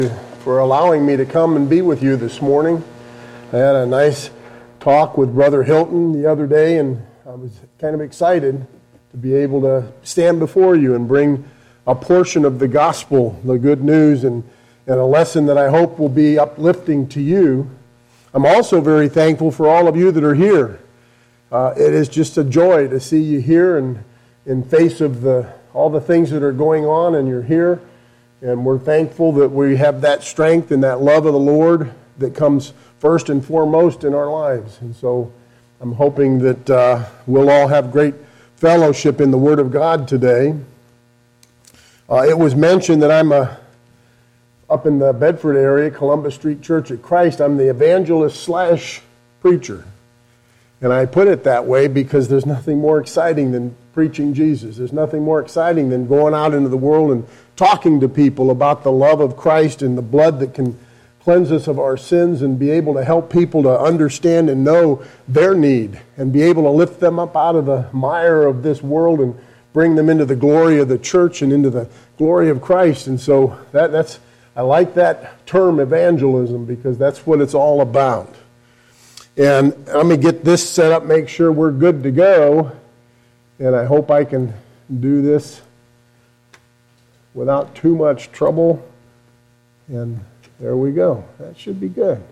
for allowing me to come and be with you this morning. I had a nice talk with Brother Hilton the other day, and I was kind of excited to be able to stand before you and bring a portion of the gospel, the good news, and a lesson that I hope will be uplifting to you. I'm also very thankful for all of you that are here. It is just a joy to see you here and in face of all the things that are going on, and you're here. And we're thankful that we have that strength and that love of the Lord that comes first and foremost in our lives. And so I'm hoping that we'll all have great fellowship in the Word of God today. It was mentioned that I'm up in the Bedford area, Columbus Street Church of Christ. I'm the evangelist / preacher. And I put it that way because there's nothing more exciting than preaching Jesus. There's nothing more exciting than going out into the world and talking to people about the love of Christ and the blood that can cleanse us of our sins, and be able to help people to understand and know their need and be able to lift them up out of the mire of this world and bring them into the glory of the church and into the glory of Christ. And so I like that term evangelism, because that's what it's all about. And I'm going to get this set up, make sure we're good to go, and I hope I can do this without too much trouble. And there we go. That should be good.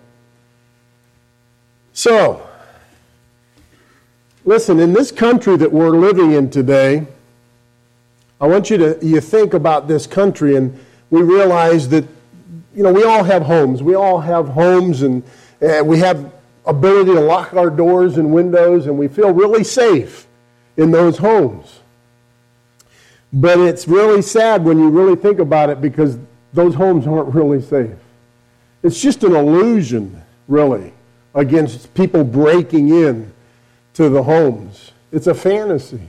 So, listen, in this country that we're living in today, I want you to think about this country, and we realize that, we all have homes. We all have homes, and we have ability to lock our doors and windows, and we feel really safe in those homes. But it's really sad when you really think about it, because those homes aren't really safe. It's just an illusion, really, against people breaking in to the homes. It's a fantasy.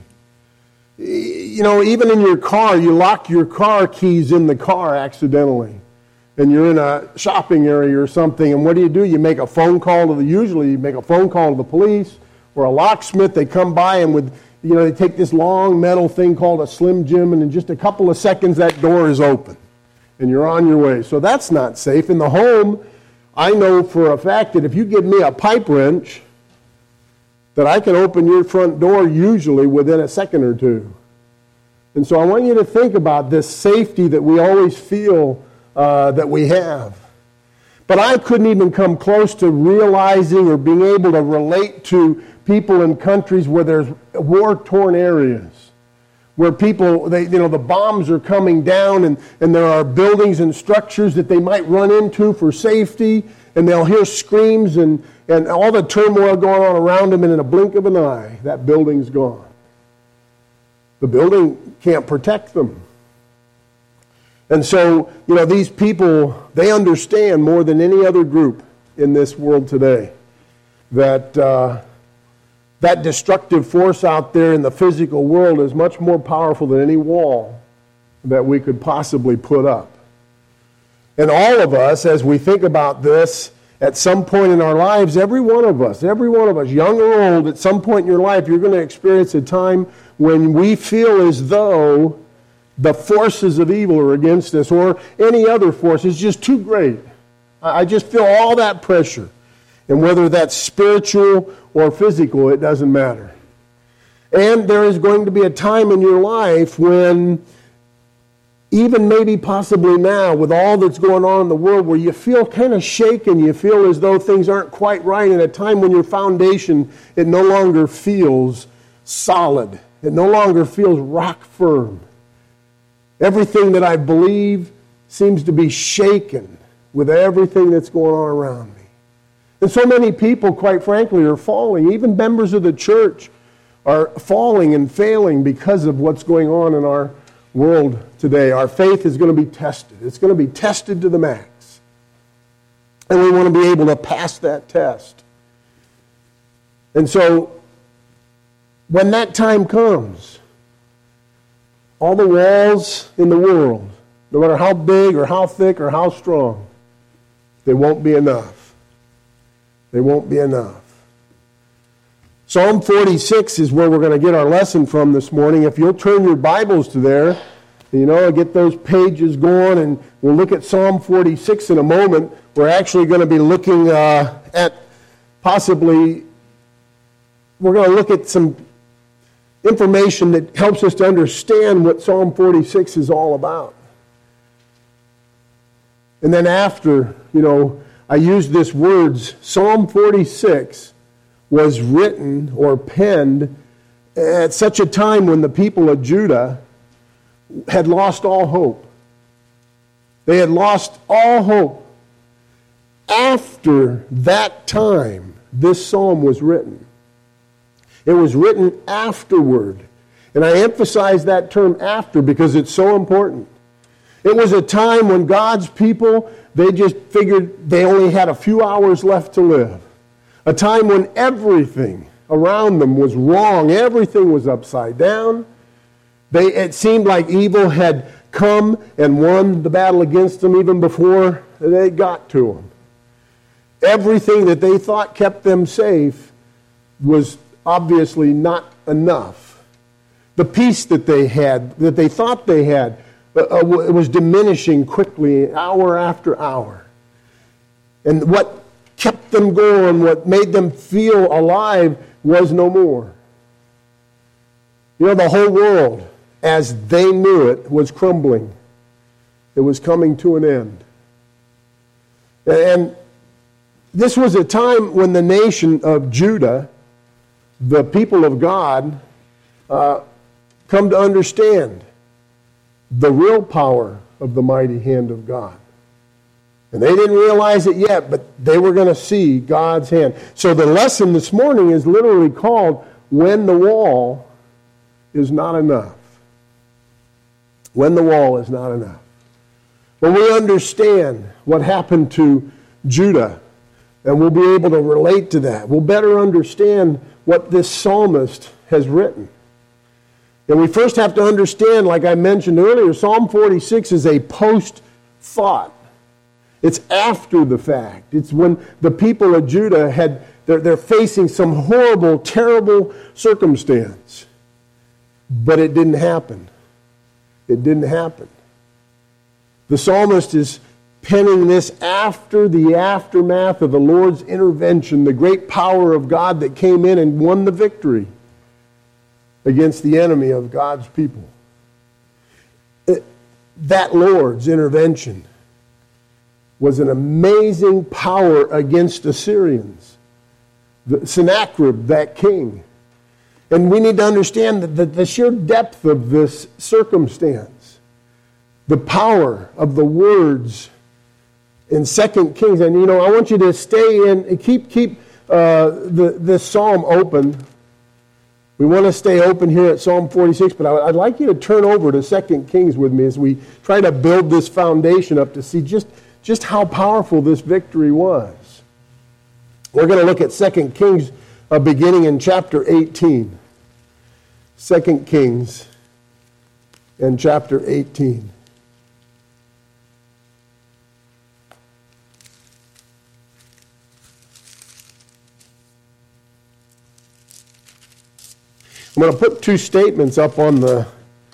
Even in your car, you lock your car keys in the car accidentally, and you're in a shopping area or something, and what do? You make a phone call usually you make a phone call to the police or a locksmith. They come by, and they take this long metal thing called a Slim Jim, and in just a couple of seconds that door is open, and you're on your way. So that's not safe. In the home, I know for a fact that if you give me a pipe wrench, that I can open your front door usually within a second or two. And so I want you to think about this safety that we always feel that we have. But I couldn't even come close to realizing or being able to relate to people in countries where there's war-torn areas, where people, the bombs are coming down, and there are buildings and structures that they might run into for safety, and they'll hear screams and all the turmoil going on around them, and in a blink of an eye, that building's gone. The building can't protect them. And so, these people, they understand more than any other group in this world today that that destructive force out there in the physical world is much more powerful than any wall that we could possibly put up. And all of us, as we think about this, at some point in our lives, every one of us, young or old, at some point in your life, you're going to experience a time when we feel as though the forces of evil are against us, or any other force is just too great. I just feel all that pressure. And whether that's spiritual or physical, it doesn't matter. And there is going to be a time in your life when, even maybe possibly now, with all that's going on in the world, where you feel kind of shaken, you feel as though things aren't quite right, in a time when your foundation, it no longer feels solid. It no longer feels rock firm. Everything that I believe seems to be shaken with everything that's going on around me. And so many people, quite frankly, are falling. Even members of the church are falling and failing because of what's going on in our world today. Our faith is going to be tested. It's going to be tested to the max. And we want to be able to pass that test. And so, when that time comes, all the walls in the world, no matter how big or how thick or how strong, they won't be enough. They won't be enough. Psalm 46 is where we're going to get our lesson from this morning. If you'll turn your Bibles to there, Get those pages going, and we'll look at Psalm 46 in a moment. We're actually going to be looking at we're going to look at some information that helps us to understand what Psalm 46 is all about. And then after, I use this words, Psalm 46 was written or penned at such a time when the people of Judah had lost all hope. They had lost all hope. After that time, this psalm was written. It was written afterward. And I emphasize that term after because it's so important. It was a time when God's people, they just figured they only had a few hours left to live. A time when everything around them was wrong. Everything was upside down. It seemed like evil had come and won the battle against them even before they got to them. Everything that they thought kept them safe was obviously not enough. The peace that they had, that they thought they had, it was diminishing quickly, hour after hour. And what kept them going, what made them feel alive, was no more. The whole world, as they knew it, was crumbling. It was coming to an end. And this was a time when the nation of Judah, the people of God, come to understand the real power of the mighty hand of God. And they didn't realize it yet, but they were going to see God's hand. So the lesson this morning is literally called, When the Wall is Not Enough. When the wall is not enough. When we understand what happened to Judah, and we'll be able to relate to that, we'll better understand what this psalmist has written. And we first have to understand, like I mentioned earlier, Psalm 46 is a post-thought. It's after the fact. It's when the people of Judah they're facing some horrible, terrible circumstance. But it didn't happen. It didn't happen. The psalmist is penning this after the aftermath of the Lord's intervention, the great power of God that came in and won the victory against the enemy of God's people. That Lord's intervention was an amazing power against Assyrians. Sennacherib, that king. And we need to understand that the sheer depth of this circumstance, the power of the words in 2 Kings. And I want you to stay in and keep this psalm open. We want to stay open here at Psalm 46, but I'd like you to turn over to 2 Kings with me as we try to build this foundation up to see just how powerful this victory was. We're going to look at 2 Kings beginning in chapter 18. 2 Kings and chapter 18. I'm going to put two statements up on the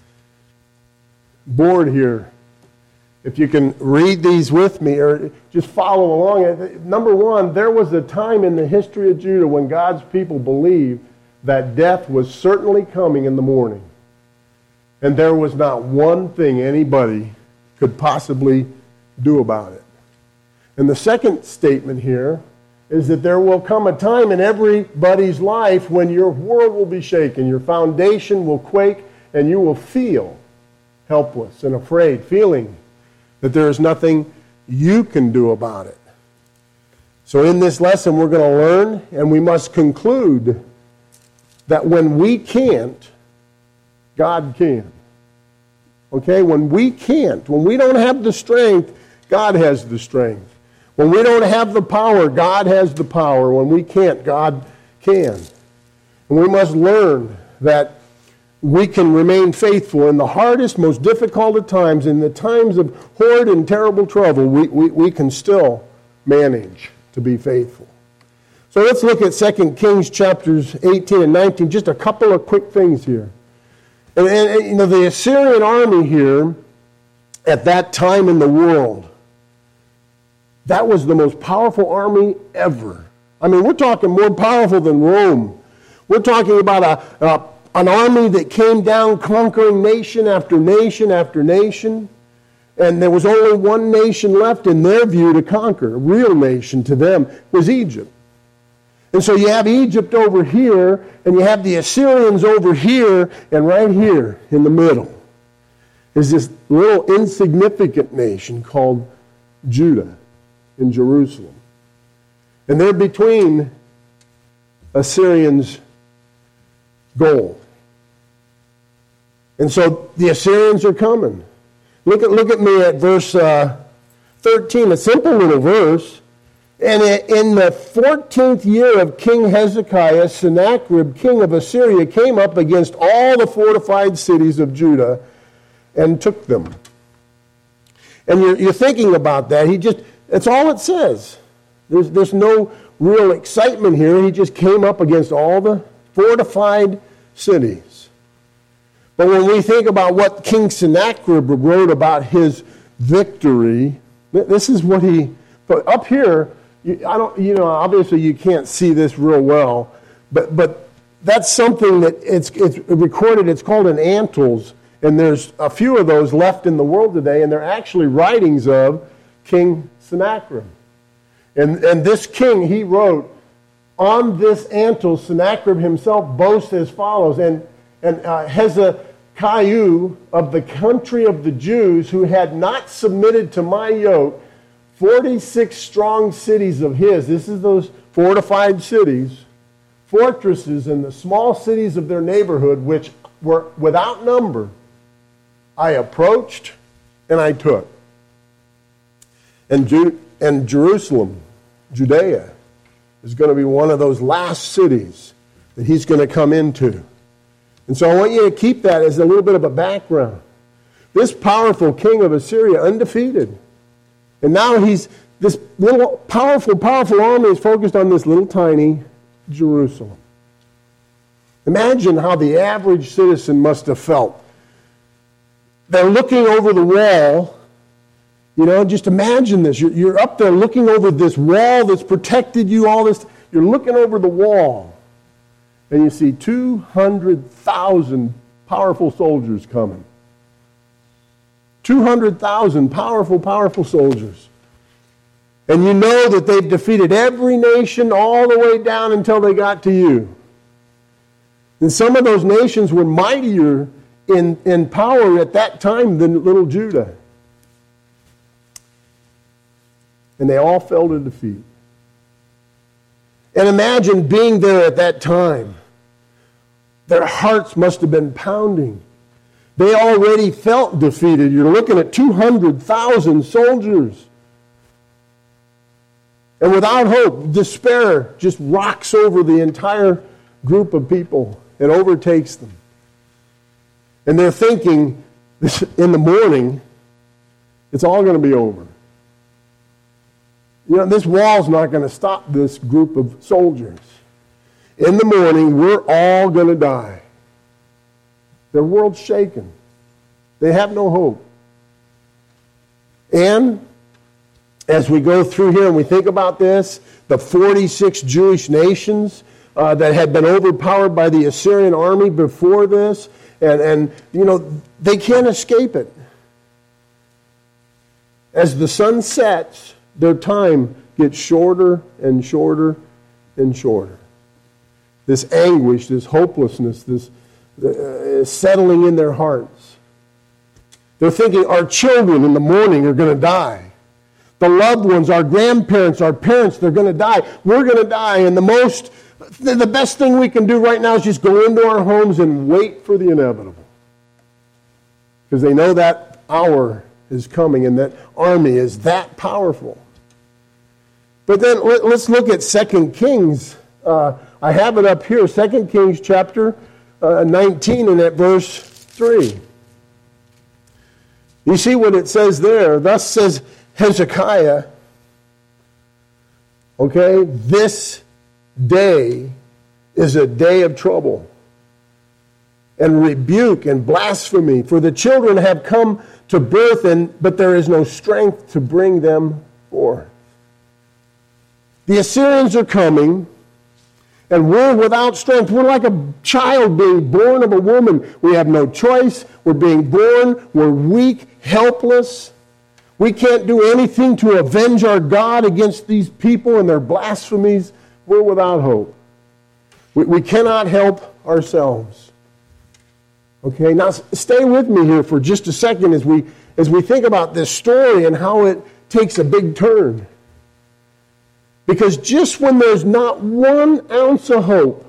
board here. If you can read these with me or just follow along. Number one, there was a time in the history of Judah when God's people believed that death was certainly coming in the morning. And there was not one thing anybody could possibly do about it. And the second statement here is that there will come a time in everybody's life when your world will be shaken, your foundation will quake, and you will feel helpless and afraid, feeling that there is nothing you can do about it. So in this lesson we're going to learn, and we must conclude that when we can't, God can. Okay? When we can't, when we don't have the strength, God has the strength. When we don't have the power, God has the power. When we can't, God can. And we must learn that we can remain faithful in the hardest, most difficult of times, in the times of horrid and terrible trouble, we can still manage to be faithful. So let's look at 2 Kings chapters 18 and 19, just a couple of quick things here. And the Assyrian army here, at that time in the world, that was the most powerful army ever. I mean, we're talking more powerful than Rome. We're talking about an army that came down conquering nation after nation after nation. And there was only one nation left in their view to conquer. A real nation to them was Egypt. And so you have Egypt over here, and you have the Assyrians over here, and right here in the middle is this little insignificant nation called Judah in Jerusalem. And they're between Assyrians' goal. And so the Assyrians are coming. Look at me at verse 13, a simple little verse. And in the 14th year of King Hezekiah, Sennacherib, king of Assyria, came up against all the fortified cities of Judah and took them. And you're thinking about that. That's all it says. There's no real excitement here. He just came up against all the fortified cities. But when we think about what King Sennacherib wrote about his victory, this is what but up here, obviously you can't see this real well, but that's something that it's recorded. It's called an Annals, and there's a few of those left in the world today, and they're actually writings of King Sennacherib. And this king, he wrote, on this Annals, Sennacherib himself boasts as follows, and Hezekiah of the country of the Jews, who had not submitted to my yoke, 46 strong cities of his, this is those fortified cities, fortresses and the small cities of their neighborhood, which were without number, I approached and I took. And Jerusalem, Judea, is going to be one of those last cities that he's going to come into. And so I want you to keep that as a little bit of a background. This powerful king of Assyria, undefeated. And now this little powerful army is focused on this little tiny Jerusalem. Imagine how the average citizen must have felt. They're looking over the wall. Just imagine this. You're up there looking over this wall that's protected you, all this. You're looking over the wall. And you see 200,000 powerful soldiers coming. 200,000 powerful soldiers. And you know that they've defeated every nation all the way down until they got to you. And some of those nations were mightier in power at that time than little Judah. And they all fell to defeat. And imagine being there at that time. Their hearts must have been pounding. They already felt defeated. You're looking at 200,000 soldiers. And without hope, despair just rocks over the entire group of people and overtakes them. And they're thinking, in the morning, it's all going to be over. This wall's not going to stop this group of soldiers. In the morning, we're all going to die. Their world's shaken. They have no hope. And as we go through here and we think about this, the 46 Jewish nations that had been overpowered by the Assyrian army before this, and they can't escape it. As the sun sets, their time gets shorter and shorter and shorter. This anguish, this hopelessness, this settling in their hearts. They're thinking our children in the morning are going to die. The loved ones, our grandparents, our parents, they're going to die. We're going to die. And the best thing we can do right now is just go into our homes and wait for the inevitable. Because they know that hour is coming and that army is that powerful. But then let's look at 2 Kings. I have it up here, 2 Kings chapter 19 and at verse 3. You see what it says there. Thus says Hezekiah, okay, this day is a day of trouble. and rebuke and blasphemy. For the children have come to birth, but there is no strength to bring them forth. The Assyrians are coming, and we're without strength. We're like a child being born of a woman. We have no choice. We're being born. We're weak, helpless. We can't do anything to avenge our God against these people and their blasphemies. We're without hope. We cannot help ourselves. Okay, now stay with me here for just a second as we think about this story and how it takes a big turn. Because just when there's not 1 ounce of hope,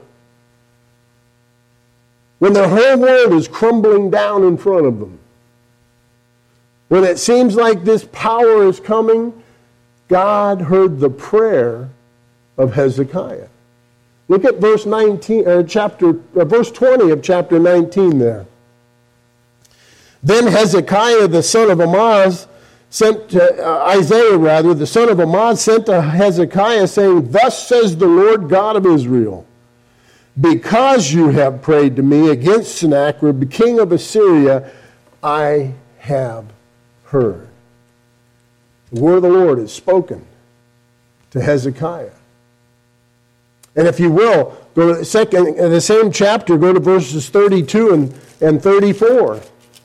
when their whole world is crumbling down in front of them, when it seems like this power is coming, God heard the prayer of Hezekiah. Look at verse 20 of chapter 19 there. Then Hezekiah, the son of Amoz, Isaiah, the son of Amoz, sent to Hezekiah, saying, Thus says the Lord God of Israel, because you have prayed to me against Sennacherib, the king of Assyria, I have heard. The word of the Lord is spoken to Hezekiah. And if you will, go to the same chapter, go to verses 32 and 34.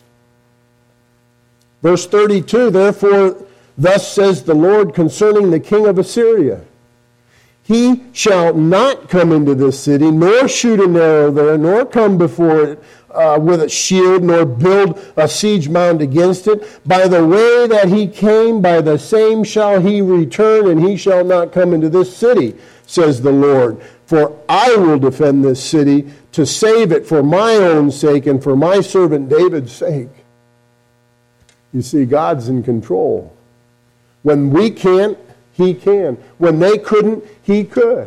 Verse 32, Therefore, thus says the Lord concerning the king of Assyria, He shall not come into this city, nor shoot an arrow there, nor come before it with a shield, nor build a siege mound against it. By the way that he came, by the same shall he return, and he shall not come into this city, says the Lord. For I will defend this city to save it for my own sake and for my servant David's sake. You see, God's in control. When we can't, He can. When they couldn't, He could.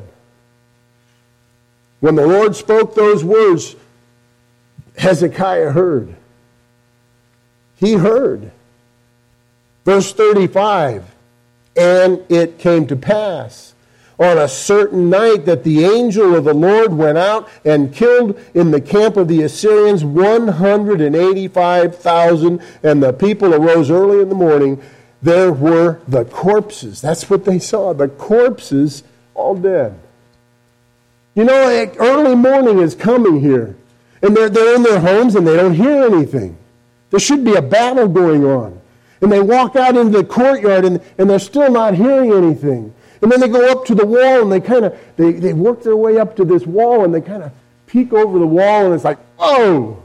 When the Lord spoke those words, Hezekiah heard. He heard. Verse 35, And it came to pass on a certain night that the angel of the Lord went out and killed in the camp of the Assyrians 185,000, and the people arose early in the morning. There were the corpses. That's what they saw, the corpses all dead. You know, early morning is coming here, and they're in their homes and they don't hear anything. There should be a battle going on. And they walk out into the courtyard and they're still not hearing anything. And then they go up to the wall and they work their way up to this wall and they kind of peek over the wall and it's like, oh,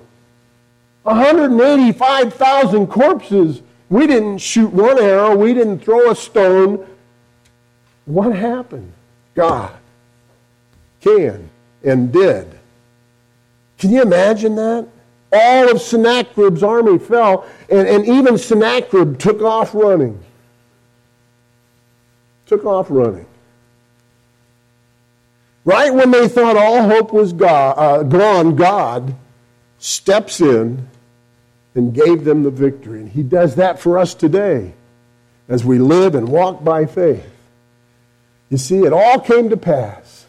185,000 corpses. We didn't shoot one arrow. We didn't throw a stone. What happened? God can and did. Can you imagine that? All of Sennacherib's army fell and even Sennacherib took off running. Took off running. Right when they thought all hope was gone, God steps in and gave them the victory. And He does that for us today as we live and walk by faith. You see, it all came to pass.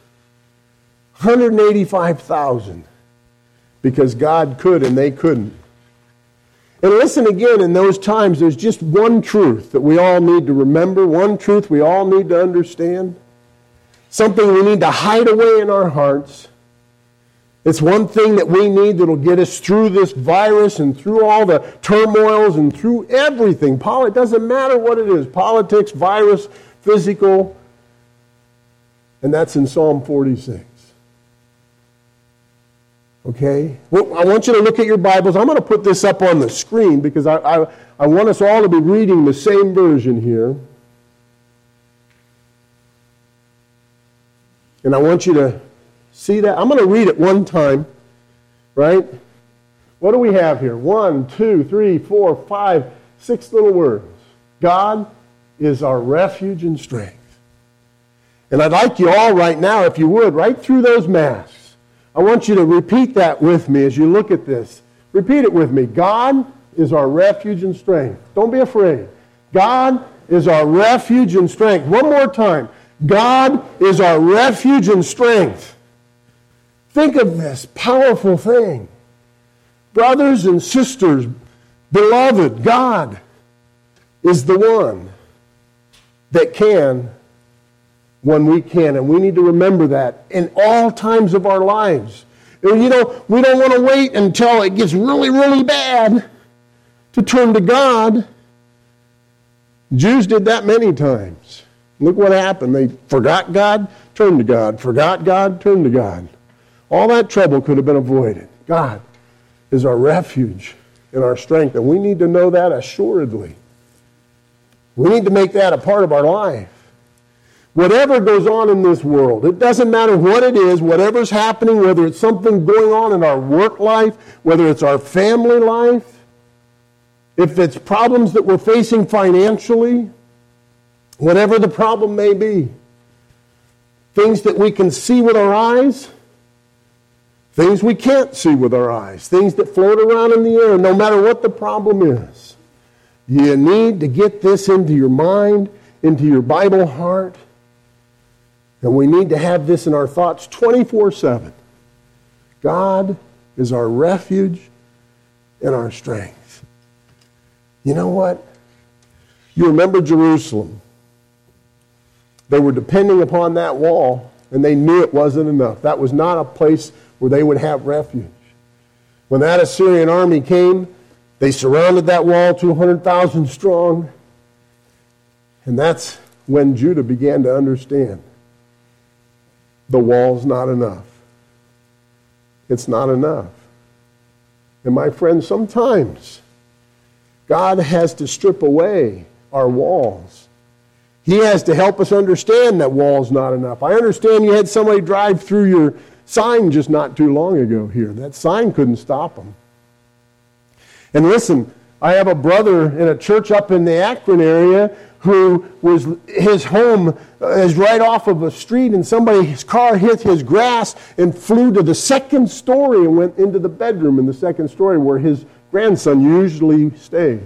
185,000 because God could and they couldn't. And listen again, in those times, there's just one truth that we all need to remember, one truth we all need to understand, something we need to hide away in our hearts. It's one thing that we need that will get us through this virus and through all the turmoils and through everything. It doesn't matter what it is, politics, virus, physical, and that's in Psalm 46. Okay? Well, I want you to look at your Bibles. I'm going to put this up on the screen because I want us all to be reading the same version here. And I want you to see that. I'm going to read it one time, right? What do we have here? 1, 2, 3, 4, 5, 6 little words. God is our refuge and strength. And I'd like you all right now, if you would, right through those masks, I want you to repeat that with me as you look at this. Repeat it with me. God is our refuge and strength. Don't be afraid. God is our refuge and strength. One more time. God is our refuge and strength. Think of this powerful thing. Brothers and sisters, beloved, God is the one that can when we can. And we need to remember that in all times of our lives. And we don't want to wait until it gets really, really bad to turn to God. Jews did that many times. Look what happened. They forgot God, turned to God. Forgot God, turned to God. All that trouble could have been avoided. God is our refuge and our strength, and we need to know that assuredly. We need to make that a part of our life. Whatever goes on in this world, it doesn't matter what it is, whatever's happening, whether it's something going on in our work life, whether it's our family life, if it's problems that we're facing financially, whatever the problem may be, things that we can see with our eyes, things we can't see with our eyes, things that float around in the air, no matter what the problem is, you need to get this into your mind, into your Bible heart, and we need to have this in our thoughts 24/7. God is our refuge and our strength. You know what? You remember Jerusalem. They were depending upon that wall, and they knew it wasn't enough. That was not a place where they would have refuge. When that Assyrian army came, they surrounded that wall 200,000 strong, and that's when Judah began to understand the wall's not enough. It's not enough. And my friends, sometimes God has to strip away our walls. He has to help us understand that wall's not enough. I understand you had somebody drive through your sign just not too long ago here. That sign couldn't stop them. And listen, I have a brother in a church up in the Akron area who his home is right off of a street, and his car hit his grass and flew to the second story and went into the bedroom in the second story where his grandson usually stayed.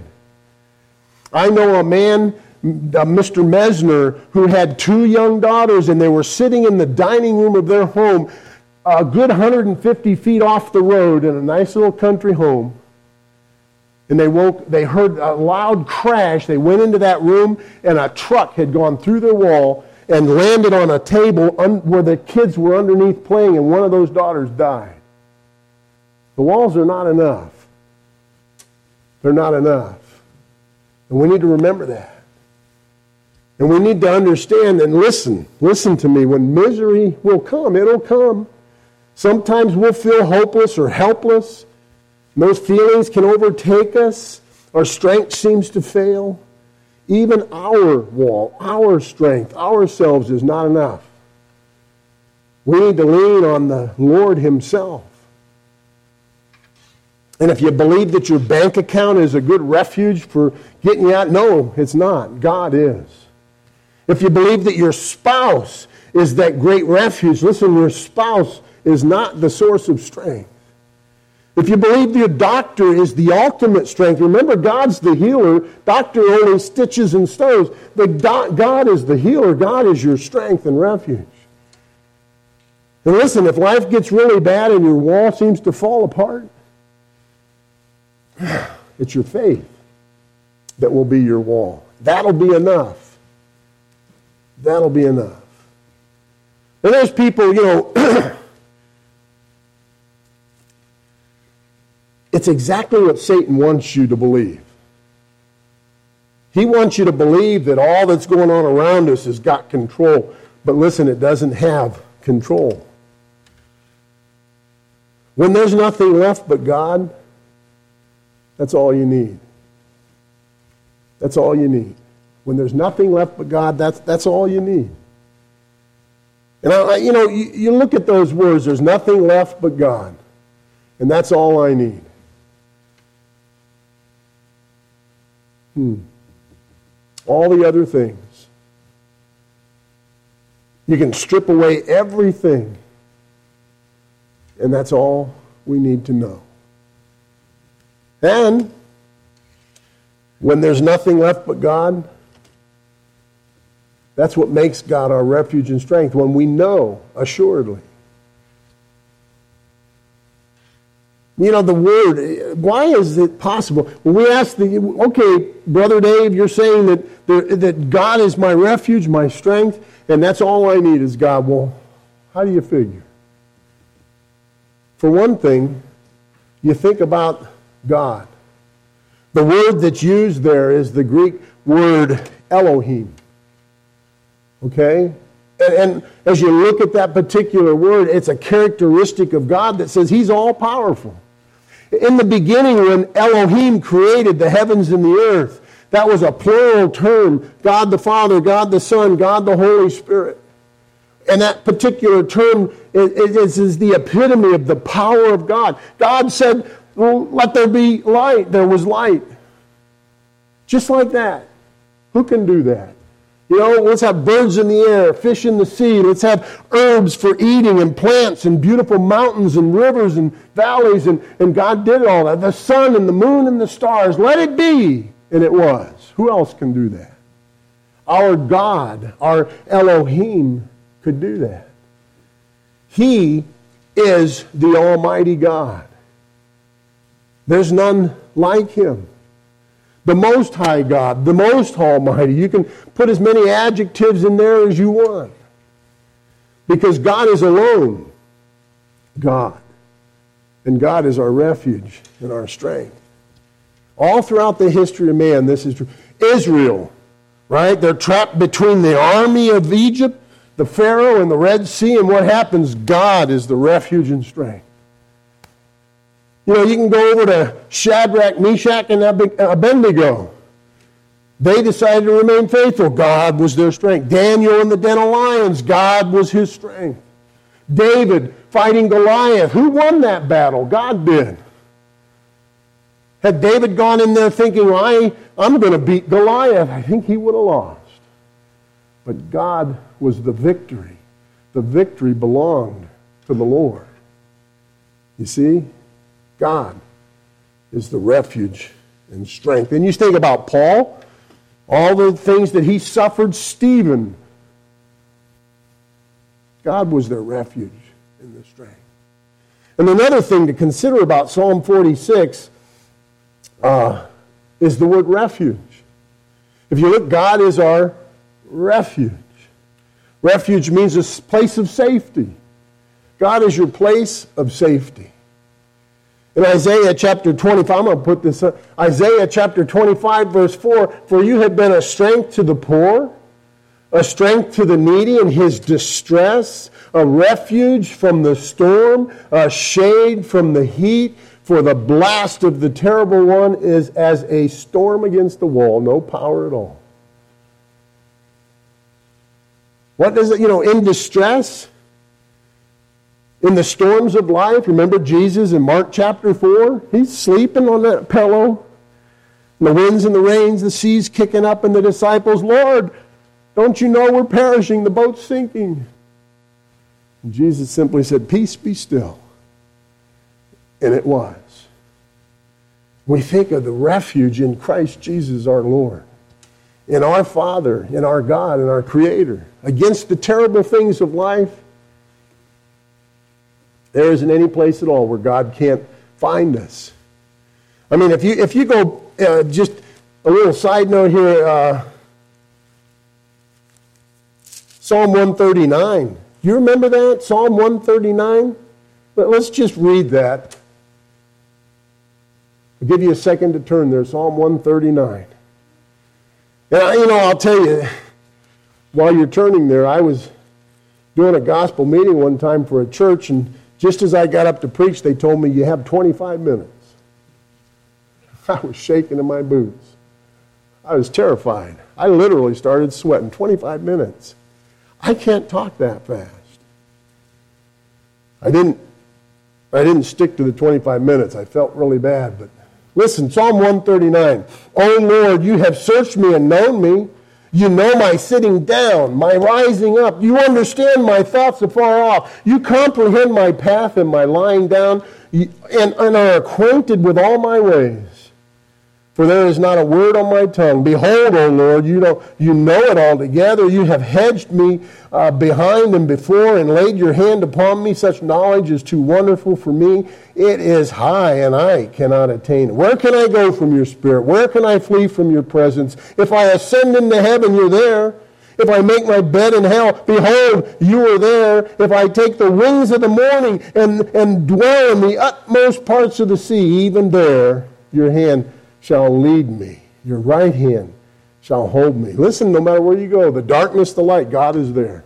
I know a man, Mr. Mesner, who had 2 young daughters, and they were sitting in the dining room of their home a good 150 feet off the road in a nice little country home. And they heard a loud crash. They went into that room, and a truck had gone through their wall and landed on a table where the kids were underneath playing, and one of those daughters died. The walls are not enough. They're not enough. And we need to remember that. And we need to understand and listen to me. When misery will come, it'll come. Sometimes we'll feel hopeless or helpless. Those feelings can overtake us. Our strength seems to fail. Even our wall, our strength, ourselves is not enough. We need to lean on the Lord Himself. And if you believe that your bank account is a good refuge for getting you out, no, it's not. God is. If you believe that your spouse is that great refuge, listen, your spouse is not the source of strength. If you believe your doctor is the ultimate strength, remember God's the healer. Doctor only stitches and sews. But God is the healer. God is your strength and refuge. And listen, if life gets really bad and your wall seems to fall apart, it's your faith that will be your wall. That'll be enough. That'll be enough. And there's people, it's exactly what Satan wants you to believe. He wants you to believe that all that's going on around us has got control. But listen, it doesn't have control. When there's nothing left but God, that's all you need. That's all you need. When there's nothing left but God, that's all you need. And you look at those words, there's nothing left but God. And that's all I need. All the other things. You can strip away everything. And that's all we need to know. And when there's nothing left but God, that's what makes God our refuge and strength. When we know assuredly You know, the Word, why is it possible? When we ask okay, Brother Dave, you're saying that God is my refuge, my strength, and that's all I need is God. Well, how do you figure? For one thing, you think about God. The word that's used there is the Greek word Elohim. Okay? And as you look at that particular word, it's a characteristic of God that says He's all-powerful. In the beginning, when Elohim created the heavens and the earth, that was a plural term. God the Father, God the Son, God the Holy Spirit. And that particular term is the epitome of the power of God. God said, well, let there be light. There was light. Just like that. Who can do that? You know, let's have birds in the air, fish in the sea. Let's have herbs for eating and plants and beautiful mountains and rivers and valleys. And God did all that. The sun and the moon and the stars. Let it be. And it was. Who else can do that? Our God, our Elohim, could do that. He is the Almighty God. There's none like Him. The Most High God, the Most Almighty. You can put as many adjectives in there as you want. Because God is alone. God. And God is our refuge and our strength. All throughout the history of man, this is true. Israel, right? They're trapped between the army of Egypt, the Pharaoh, and the Red Sea. And what happens? God is the refuge and strength. You know, you can go over to Shadrach, Meshach, and Abednego. They decided to remain faithful. God was their strength. Daniel in the den of lions. God was his strength. David fighting Goliath. Who won that battle? God did. Had David gone in there thinking, well, I'm going to beat Goliath, I think he would have lost. But God was the victory. The victory belonged to the Lord. You see? God is the refuge and strength. And you think about Paul, all the things that he suffered, Stephen. God was their refuge and their strength. And another thing to consider about Psalm 46 is the word refuge. If you look, God is our refuge. Refuge means a place of safety. God is your place of safety. In Isaiah chapter 25, I'm going to put this up. Isaiah chapter 25, verse 4, for you have been a strength to the poor, a strength to the needy in his distress, a refuge from the storm, a shade from the heat, for the blast of the terrible one is as a storm against the wall, no power at all. What does it, in distress? In the storms of life, remember Jesus in Mark chapter 4? He's sleeping on that pillow. And the winds and the rains, the seas kicking up, and the disciples, Lord, don't you know we're perishing? The boat's sinking. And Jesus simply said, peace be still. And it was. We think of the refuge in Christ Jesus our Lord, in our Father, in our God, in our Creator, against the terrible things of life. There isn't any place at all where God can't find us. I mean, if you go, just a little side note here, Psalm 139. You remember that? Psalm 139? Let's just read that. I'll give you a second to turn there. Psalm 139. And I'll tell you, while you're turning there, I was doing a gospel meeting one time for a church, and just as I got up to preach, they told me, you have 25 minutes. I was shaking in my boots. I was terrified. I literally started sweating. 25 minutes. I can't talk that fast. I didn't stick to the 25 minutes. I felt really bad. But listen, Psalm 139. O Lord, you have searched me and known me. You know my sitting down, my rising up. You understand my thoughts afar off. You comprehend my path and my lying down, and are acquainted with all my ways. For there is not a word on my tongue. Behold, O Lord, you know it altogether. You have hedged me behind and before and laid your hand upon me. Such knowledge is too wonderful for me. It is high, and I cannot attain it. Where can I go from your spirit? Where can I flee from your presence? If I ascend into heaven, you're there. If I make my bed in hell, behold, you are there. If I take the wings of the morning and dwell in the utmost parts of the sea, even there your hand shall lead me. Your right hand shall hold me. Listen, no matter where you go, the darkness, the light, God is there.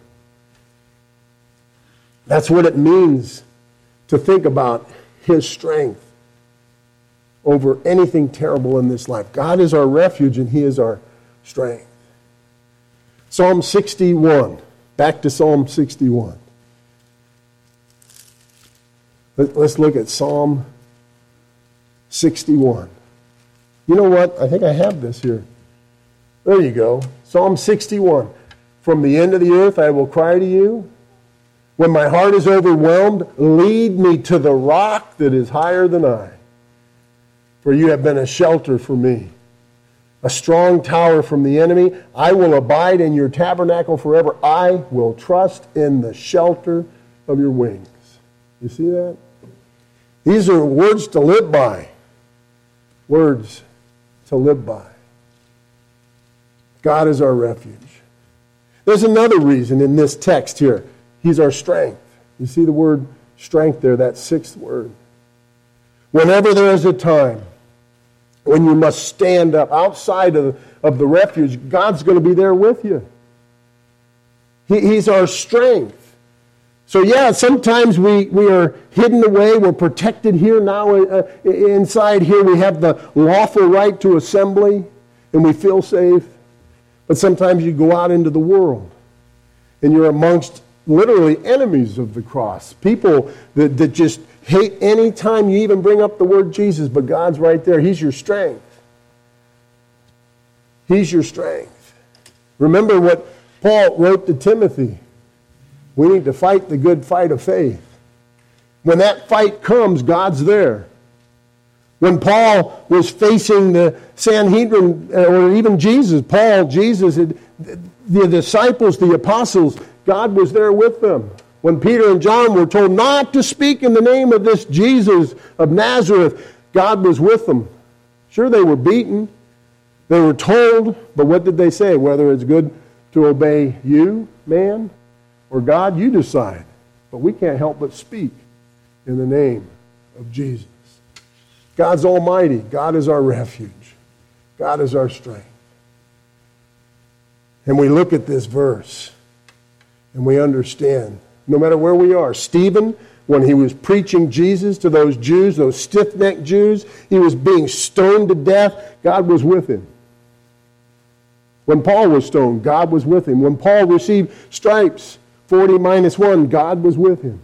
That's what it means to think about His strength over anything terrible in this life. God is our refuge and He is our strength. Psalm 61. Back to Psalm 61. Let's look at Psalm 61. You know what? I think I have this here. There you go. Psalm 61. From the end of the earth I will cry to you. When my heart is overwhelmed, lead me to the rock that is higher than I. For you have been a shelter for me, a strong tower from the enemy. I will abide in your tabernacle forever. I will trust in the shelter of your wings. You see that? These are words to live by. Words to live by. God is our refuge. There's another reason in this text here. He's our strength. You see the word strength there, that sixth word. Whenever there is a time when you must stand up outside of the refuge, God's going to be there with you. He's our strength. So yeah, sometimes we are hidden away. We're protected here now. Inside here we have the lawful right to assembly and we feel safe. But sometimes you go out into the world and you're amongst literally enemies of the cross. People that just hate any time you even bring up the word Jesus, but God's right there. He's your strength. He's your strength. Remember what Paul wrote to Timothy. We need to fight the good fight of faith. When that fight comes, God's there. When Paul was facing the Sanhedrin, or even Jesus, the disciples, the apostles, God was there with them. When Peter and John were told not to speak in the name of this Jesus of Nazareth, God was with them. Sure, they were beaten. They were told, but what did they say? Whether it's good to obey you, man, or God, you decide. But we can't help but speak in the name of Jesus. God's almighty. God is our refuge. God is our strength. And we look at this verse and we understand, no matter where we are, Stephen, when he was preaching Jesus to those Jews, those stiff-necked Jews, he was being stoned to death, God was with him. When Paul was stoned, God was with him. When Paul received stripes, 40 minus 1, God was with him.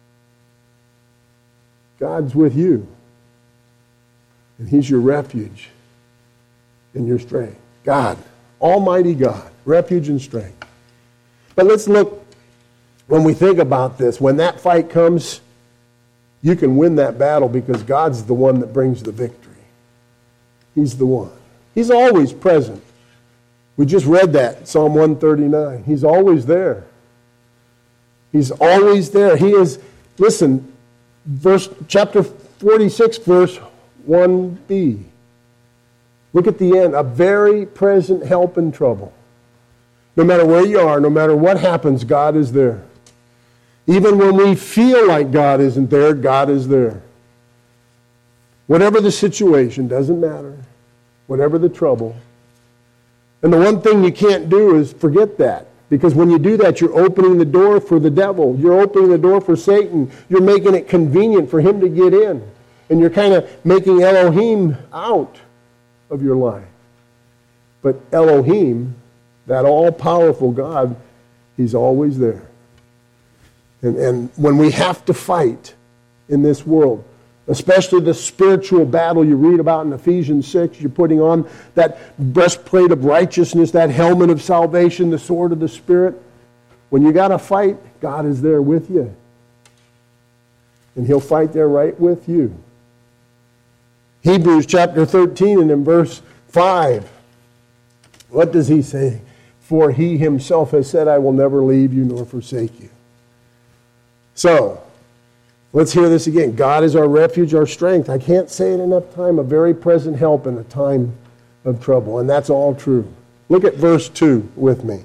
God's with you. And He's your refuge and your strength. God, Almighty God, refuge and strength. But let's look, when we think about this, when that fight comes, you can win that battle because God's the one that brings the victory. He's the one. He's always present. We just read that, Psalm 139. He's always there. He's always there. He is, listen, chapter 46, verse 1b. Look at the end. A very present help in trouble. No matter where you are, no matter what happens, God is there. Even when we feel like God isn't there, God is there. Whatever the situation, doesn't matter. Whatever the trouble. And the one thing you can't do is forget that. Because when you do that, you're opening the door for the devil. You're opening the door for Satan. You're making it convenient for him to get in. And you're kind of making Elohim out of your life. But Elohim, that all-powerful God, He's always there. And when we have to fight in this world, especially the spiritual battle you read about in Ephesians 6, you're putting on that breastplate of righteousness, that helmet of salvation, the sword of the Spirit. When you got to fight, God is there with you. And He'll fight there right with you. Hebrews chapter 13 and in verse 5, what does he say? For he himself has said, I will never leave you nor forsake you. So, let's hear this again. God is our refuge, our strength. I can't say it enough time, a very present help in a time of trouble. And that's all true. Look at verse 2 with me.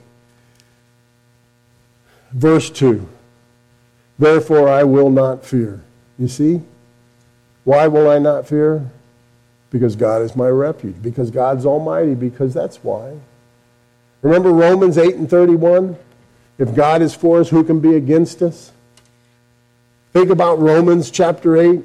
Verse 2. Therefore I will not fear. You see? Why will I not fear? Because God is my refuge. Because God's almighty. Because that's why. Remember Romans 8 and 31? If God is for us, who can be against us? Think about Romans chapter 8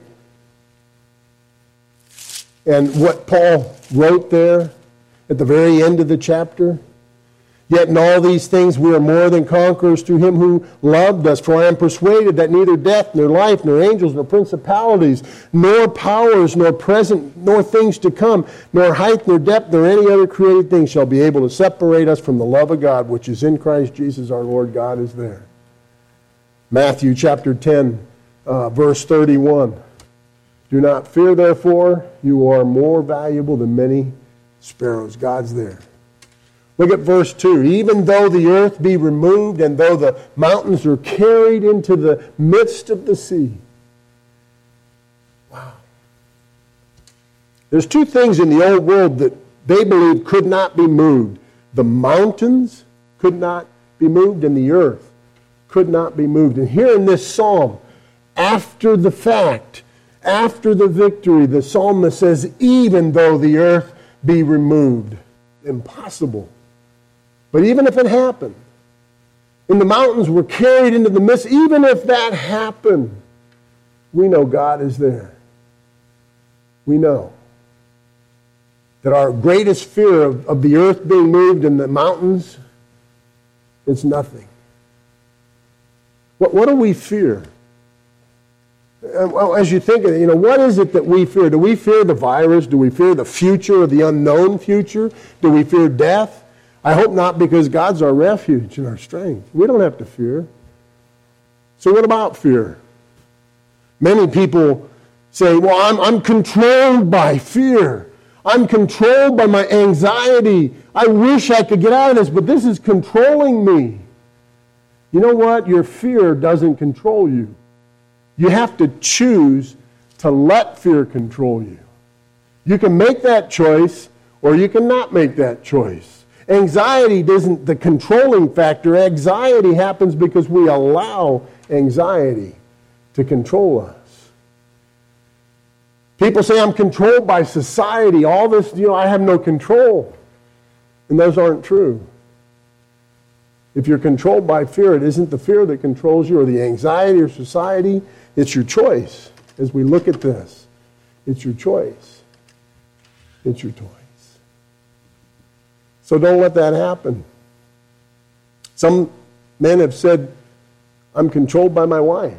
and what Paul wrote there at the very end of the chapter. Yet in all these things we are more than conquerors through him who loved us. For I am persuaded that neither death, nor life, nor angels, nor principalities, nor powers, nor present, nor things to come, nor height, nor depth, nor any other created thing shall be able to separate us from the love of God, which is in Christ Jesus our Lord. God is there. Matthew chapter 10, verse 31. Do not fear, therefore, you are more valuable than many sparrows. God's there. Look at verse 2. Even though the earth be removed and though the mountains are carried into the midst of the sea. Wow. There's two things in the old world that they believed could not be moved. The mountains could not be moved and the earth could not be moved. And here in this psalm, after the fact, after the victory, the psalmist says, even though the earth be removed. Impossible. But even if it happened, and the mountains were carried into the mist, even if that happened, we know God is there. We know that our greatest fear of the earth being moved and the mountains, it's nothing. What do we fear? Well, as you think of it, what is it that we fear? Do we fear the virus? Do we fear the future or the unknown future? Do we fear death? I hope not, because God's our refuge and our strength. We don't have to fear. So what about fear? Many people say, well, I'm controlled by fear. I'm controlled by my anxiety. I wish I could get out of this, but this is controlling me. You know what? Your fear doesn't control you. You have to choose to let fear control you. You can make that choice, or you cannot make that choice. Anxiety isn't the controlling factor. Anxiety happens because we allow anxiety to control us. People say, I'm controlled by society. All this, I have no control. And those aren't true. If you're controlled by fear, it isn't the fear that controls you or the anxiety or society. It's your choice. As we look at this, it's your choice. It's your choice. So don't let that happen. Some men have said, I'm controlled by my wife.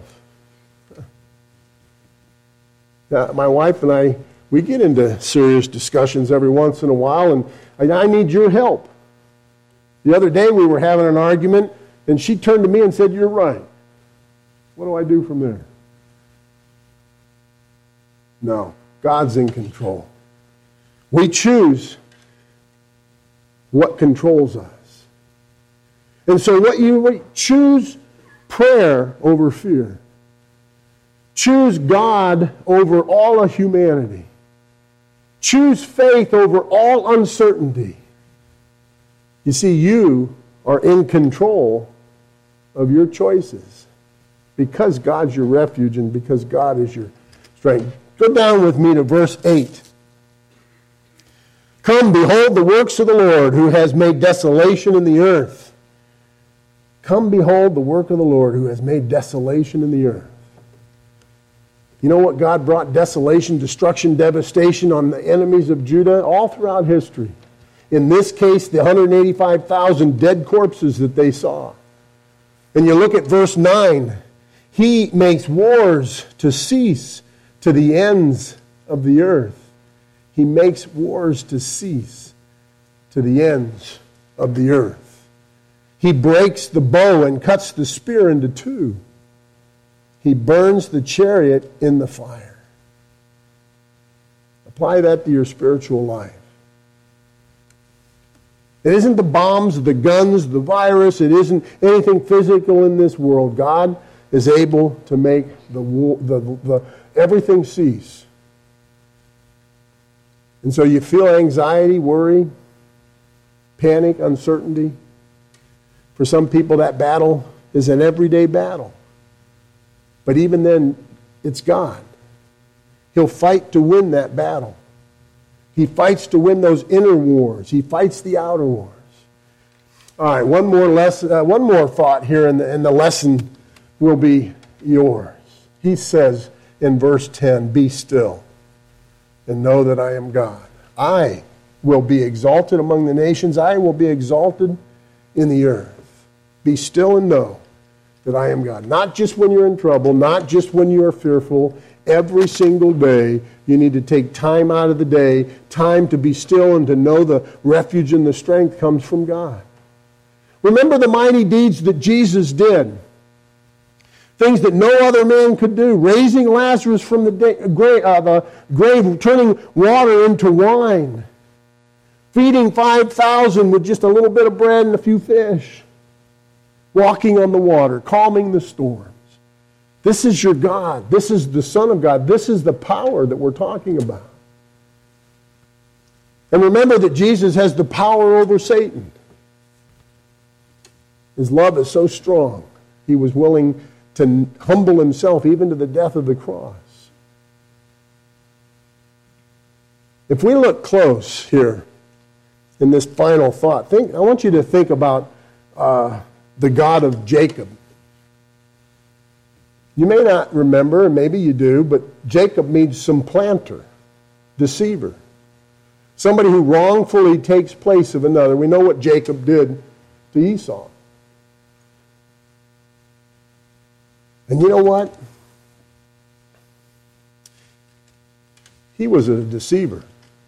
Now, my wife and I, we get into serious discussions every once in a while, and I need your help. The other day we were having an argument, and she turned to me and said, you're right. What do I do from there? No, God's in control. We choose what controls us. And so choose prayer over fear. Choose God over all of humanity. Choose faith over all uncertainty. You see, you are in control of your choices because God's your refuge and because God is your strength. Go down with me to verse 8. Come, behold the works of the Lord, who has made desolation in the earth. Come, behold the work of the Lord, who has made desolation in the earth. You know what? God brought desolation, destruction, devastation on the enemies of Judah all throughout history. In this case, the 185,000 dead corpses that they saw. And you look at verse 9. He makes wars to cease to the ends of the earth. He makes wars to cease to the ends of the earth. He breaks the bow and cuts the spear into two. He burns the chariot in the fire. A Apply that to your spiritual life. It isn't the bombs, the guns, the virus. It isn't anything physical in this world. God is able to make everything cease. And so you feel anxiety, worry, panic, uncertainty. For some people, that battle is an everyday battle. But even then, it's God. He'll fight to win that battle. He fights to win those inner wars. He fights the outer wars. All right, one more thought here, and the lesson will be yours. He says in verse 10, "Be still and know that I am God. I will be exalted among the nations. I will be exalted in the earth. Be still and know that I am God." Not just when you're in trouble, not just when you are fearful. Every single day, you need to take time out of the day, time to be still and to know the refuge and the strength comes from God. Remember the mighty deeds that Jesus did. Things that no other man could do. Raising Lazarus from the grave, turning water into wine. Feeding 5,000 with just a little bit of bread and a few fish. Walking on the water, calming the storms. This is your God. This is the Son of God. This is the power that we're talking about. And remember that Jesus has the power over Satan. His love is so strong. He was willing to humble himself even to the death of the cross. If we look close here in this final thought, I want you to think about the God of Jacob. You may not remember, maybe you do, but Jacob means supplanter, deceiver. Somebody who wrongfully takes place of another. We know what Jacob did to Esau. And you know what? He was a deceiver.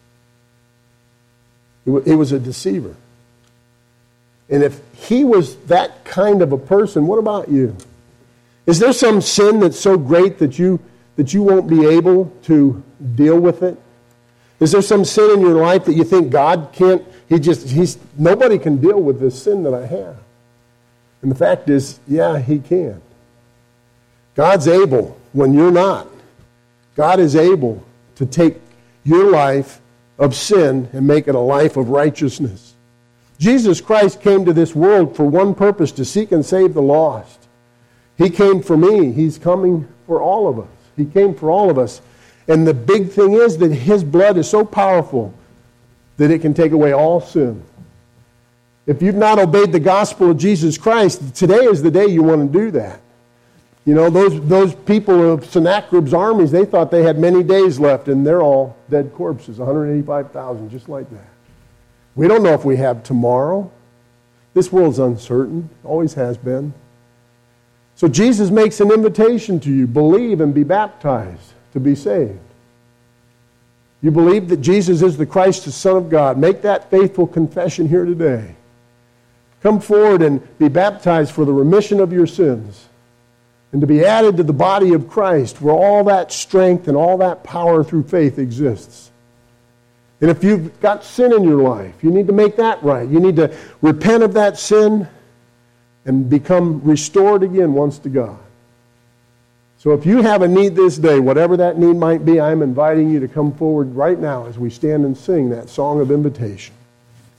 He was a deceiver. And if he was that kind of a person, what about you? Is there some sin that's so great that you won't be able to deal with it? Is there some sin in your life that you think God can't, nobody can deal with this sin that I have? And the fact is, yeah, he can. God's able when you're not. God is able to take your life of sin and make it a life of righteousness. Jesus Christ came to this world for one purpose, to seek and save the lost. He came for me. He's coming for all of us. He came for all of us. And the big thing is that his blood is so powerful that it can take away all sin. If you've not obeyed the gospel of Jesus Christ, today is the day you want to do that. You know, those people of Sennacherib's armies, they thought they had many days left, and they're all dead corpses, 185,000, just like that. We don't know if we have tomorrow. This world's uncertain, always has been. So Jesus makes an invitation to you. Believe and be baptized to be saved. You believe that Jesus is the Christ, the Son of God. Make that faithful confession here today. Come forward and be baptized for the remission of your sins and to be added to the body of Christ where all that strength and all that power through faith exists. And if you've got sin in your life, you need to make that right. You need to repent of that sin and become restored again once to God. So if you have a need this day, whatever that need might be, I'm inviting you to come forward right now as we stand and sing that song of invitation.